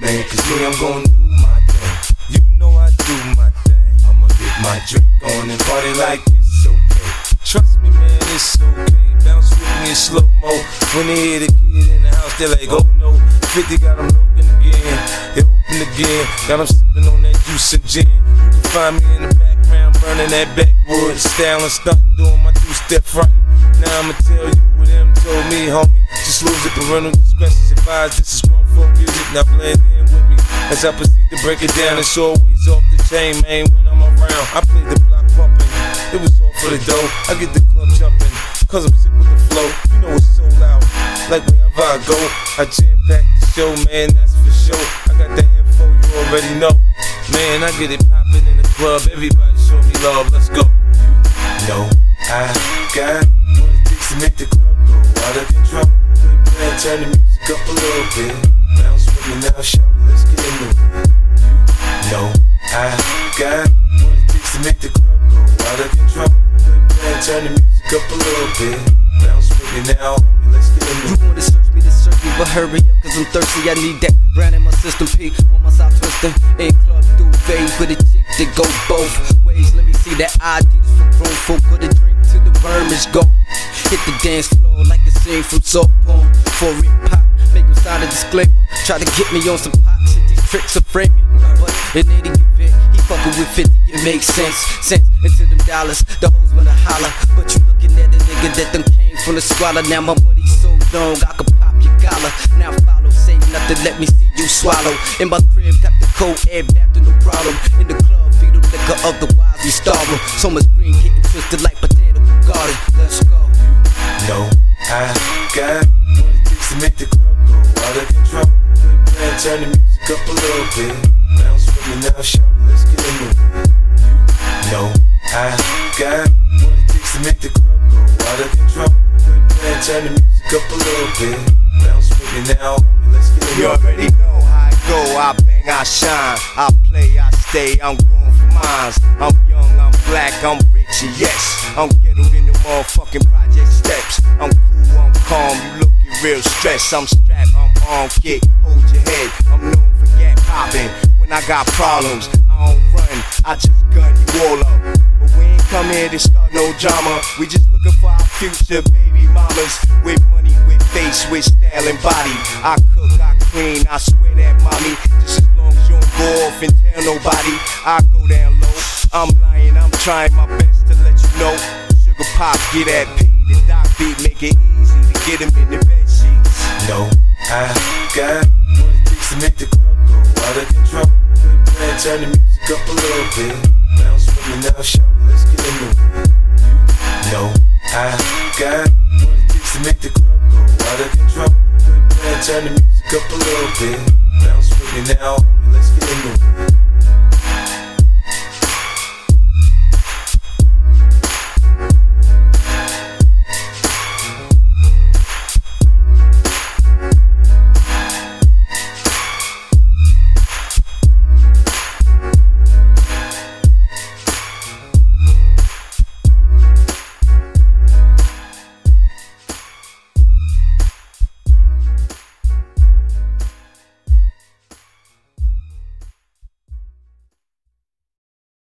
thing, cause me, I'm gon' do my thing. You know I do my thing. I'ma get my drink on and party like it's okay. Trust me, man, it's okay. Bounce with me in slow-mo. When they hear the kid in the house, they're like, oh no. 50 got them looking again. They open again. Got them sipping on that juice and gin. You can find me in the background, burning that backwood. Styling, stunting, doing my two-step frontin'. Now I'ma tell you what them told me, homie. Just lose it, parental discretion advised. This is grown folk music, now blend in with me. As I proceed to break it down, it's always off the chain, man, when I'm around. I play the block bumping, it was all for the dough. I get the club jumping, cause I'm sick with the flow. You know it's so loud, like wherever I go. I jam back the show, man, that's for sure. I got that info, you already know. Man, I get it poppin' in the club, everybody show me love, let's go. You know I got what it takes to make the club go out of control. Quit playing, turn the music up a little bit. Bounce with me now, shout it, let's get into it. You know I got what it takes to make the club go out of control. Quit playing, turn the music up a little bit. Bounce with me now, homie, let's get into it. You wanna search me, but hurry up, cause I'm thirsty. I need that brand in my system. P on my side twisting. In club through phase with a chick that go both ways. Let me see that ID for grown folk. Put a drink to the vermin go. Hit the dance floor like a scene from soap porn. For it pop, make him sign a disclaimer. Try to get me on some pop shit, these tricks are framing. But in any event, he fucking with 50, it makes sense. Sense into them dollars, the hoes wanna holler. But you looking at a nigga that done came from the squalor. Now my money's so long, I could pop your collar. Now follow, say nothing, let me see you swallow. In my crib, got the cold air back to no problem. In the club, feed the liquor, otherwise we starve. So much green getting twisted like potato garden. Let's go. No, I got what it takes to make the club go out of control. Quit playing, turn the music up a little bit. Bounce with me now, shout it, let's get into it. No, I got what it takes to make the club go out of control. Quit playing, turn the music up a little bit. Bounce with me now, homie, let's get into it. You already know how I go, I bang, I shine. I play, I stay, I'm going for mines. I'm young, I'm black, I'm rich, and yes, I'm ghetto in the motherfucking project steps. I'm cool, I'm calm, you looking real stressed. I'm strapped, I'm on kick, hold your head. I'm known for gap popping. When I got problems, I don't run, I just gun you all up. But we ain't come here to start no drama. We just looking for our future baby mamas. With money, with face, with style and body. I cook, I clean, I swear that mommy. Just as long as you don't go off and tell nobody, I go down low. I'm lying, I'm trying my best to let you know. Sugar pop, get that P, the doc beat, make it easy to get him in the bed sheets. No, I got what it takes to make the club go out of control. Quit playing, turn the music up a little bit. Bounce with me now, shout it, let's get into it. No, I got what it takes to make the club go out of control. Quit playing, turn the music up a little bit. Bounce with me now.